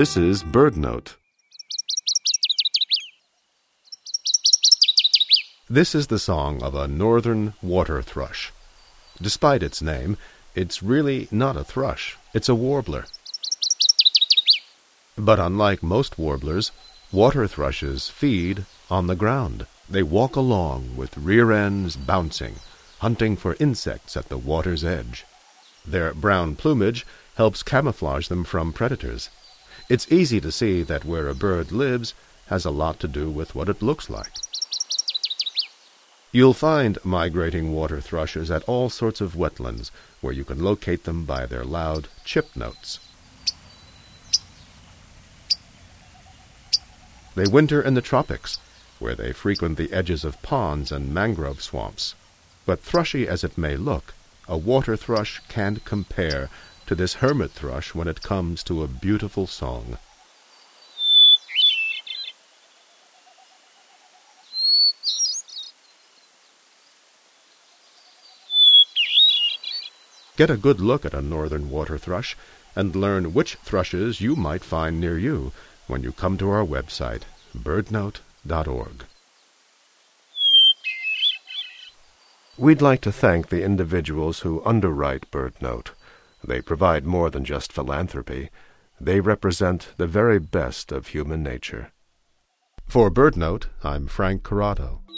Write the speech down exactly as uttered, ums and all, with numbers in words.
This is BirdNote. This is the song of a northern water thrush. Despite its name, it's really not a thrush, it's a warbler. But unlike most warblers, water thrushes feed on the ground. They walk along with rear ends bouncing, hunting for insects at the water's edge. Their brown plumage helps camouflage them from predators. It's easy to see that where a bird lives has a lot to do with what it looks like. You'll find migrating water thrushes at all sorts of wetlands, where you can locate them by their loud chip notes. They winter in the tropics, where they frequent the edges of ponds and mangrove swamps. But thrushy as it may look, a water thrush can't compare to this hermit thrush when it comes to a beautiful song. Get a good look at a northern water thrush and learn which thrushes you might find near you when you come to our website, bird note dot org. We'd like to thank the individuals who underwrite BirdNote. They provide more than just philanthropy. They represent the very best of human nature. For BirdNote, I'm Frank Corrado.